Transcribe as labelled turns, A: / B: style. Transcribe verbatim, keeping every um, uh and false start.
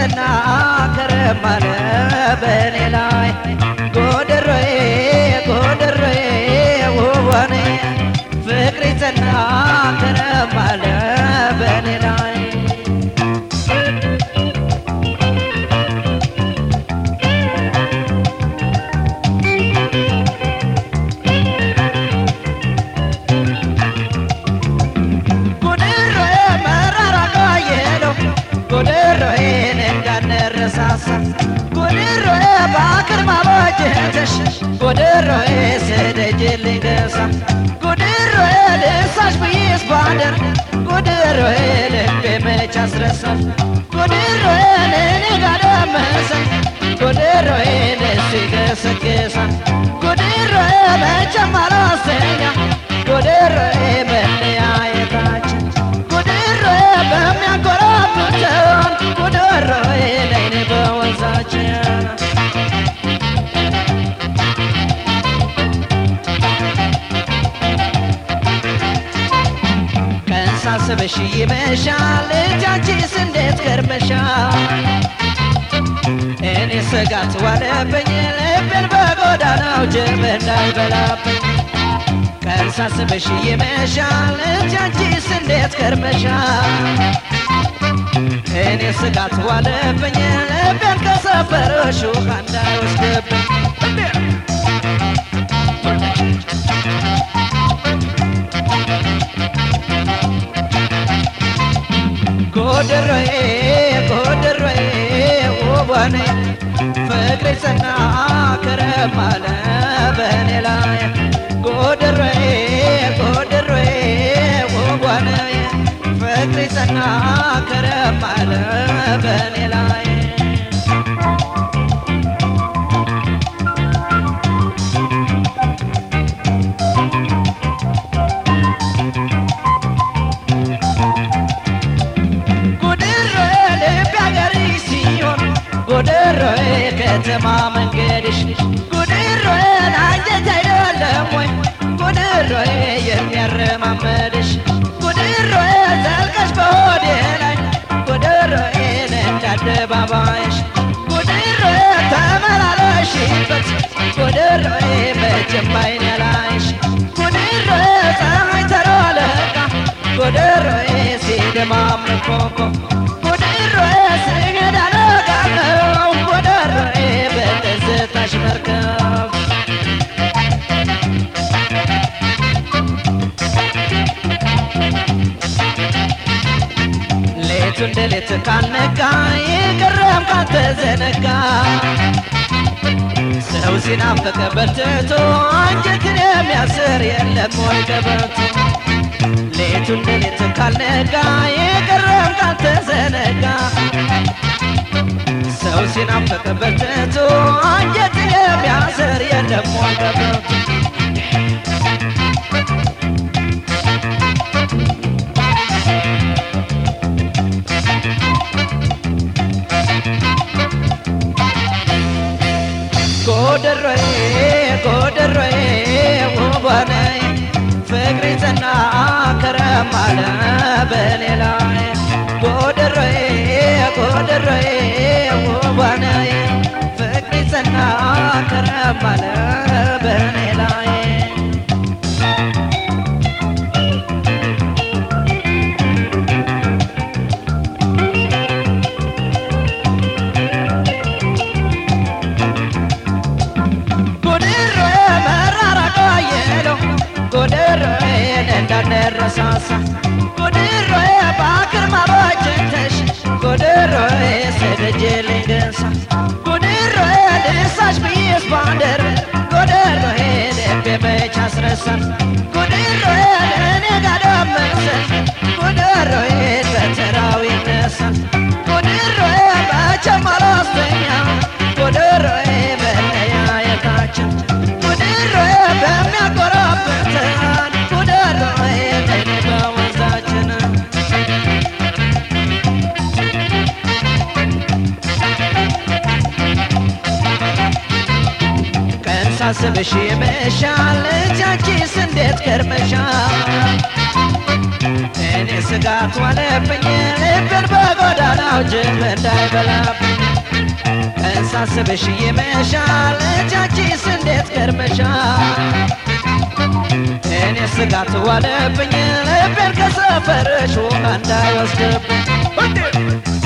A: ፍቅሬ ተናከረማለ በኔ ላይ ጎደሮዬ ጎደሮዬ ውዋኔ ፍቅሬ ተናከረማለ በኔ ላይ ጎደሮዬ ባክር ማባጀተሽ ጎደሮዬ ሰደጀልኝ ገሳ ጎደሮዬ ልሳሽ ብዬስ ባደር ጎደሮዬ ልቤ መች አስረሳሽ ጎደሮዬ ለእኔ ጋር ደመሰ ጎደሮዬ ለእሱ ይገሰግሳል ጎደሮዬ መቼም አላስተኛ ጎደሮዬ መለያየታችን ጎደሮዬ በሚያንኮራፉተን ጎደሮዬ ለእኔ በወንዛችን ቀን ሳስብሽ ይመሻል እጃችስ እንዴት ገርመሻል እኔ ስጋት ዋለብኝ ልቤን በጎዳናው ጅብ እንዳይበላብኝ ቀን ሳስብሽ ይመሻል እጃችስ እንዴት ገርመሻል እኔ ስጋት ዋለብኝ ልቤን ከሰፈረው ሹህ እንዳይወስድብኝ ጎደሮዬ ጎደሮዬ ውቧኔ ፍቅሬ ተናከረማለ በኔ ላይ ጎደሮዬ ጎደሮዬ ውቧኔ ፍቅሬ ተናከረማለ በኔ ላይ ጎደሮዬ ከተማ መንገድሽ ጎደሮዬ አንጀት አይደለም ወይ ጎደሮዬ የሚያረማመድሽ ጎደሮዬ ዘልቀሽ በሆዴ ላይ ጎደሮዬ እንዳደባባይሽ ጎደሮዬ ተመላለሽበት ጎደሮዬ መቼም አይኔ ላይሽ ጎደሮዬ ፀሐይ ተሮለቃ ጎደሮዬ ሲደማምር ኮኮ ጎደሮዬ ስገድ አለቃለሁ ጎደሮዬ በትዝታሽ መርከብ ሌቱ እንደ ሌት ካልነጋ የቀረም ካልተዘነጋ ሰው ሲናፍቅ በርትቶ አንጀትን የሚያስር የለም ወይ ገበቱ ሌቱ እንደ ሌት ካልነጋ የቀረም ካልተዘነጋ ሰው ሲናፍቅ በርትቶ አንጀትን የሚያስር የለም ወይ ገበቱ ጎደሮዬ ጎደሮዬ ውቧኔ ፍቅሬ ተናከረማለ በኔ ላይ ጎደሮዬ ጎደሮዬ ውቧኔ ፍቅሬ ተናከረማለ በኔ ላይ ጎደሮዬ እንዳንረሳሳ ጎደሮዬ ባክር ማባጀተሽ ጎደሮዬ ሰደጀልኝ ገሳ ጎደሮዬ ልሳሽ ብዬስ ባደር ጎደሮዬ ልቤ መች አስረሳል ጎደሮዬ ለእኔ ጋር ደመሰ ጎደሮዬ በተራው ይነሳል ጎደሮዬ መቼም አላስተኛ ጎደሮዬ መለያየታችን ጎደሮዬ በሚያኮራብተን ጎደሮዬ ለእኔ በወንዛችን ቀን ሳስብሽ ይመሻል እጃችስ እንዴት ገርመሻል እኔ ስጋት ዋለብኝ ልቤን በጎዳናው ጅብ እንዳይበላብኝ እንሳስብሽ ይመሻል እጃችስ እንዴት ገርመሻል እኔ ስጋት ዋለብኝ ልቤን ከሰፈርሽ ውሃ እንዳይወስድብኝ